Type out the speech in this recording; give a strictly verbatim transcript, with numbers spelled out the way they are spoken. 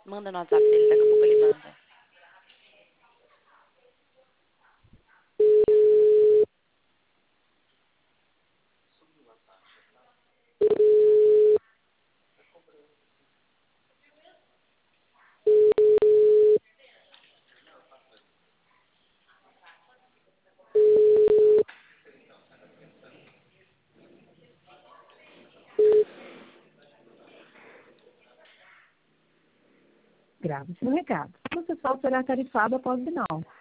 Manda no WhatsApp dele, daqui a pouco ele manda. Grave seu recado. O processual será tarifado após o final.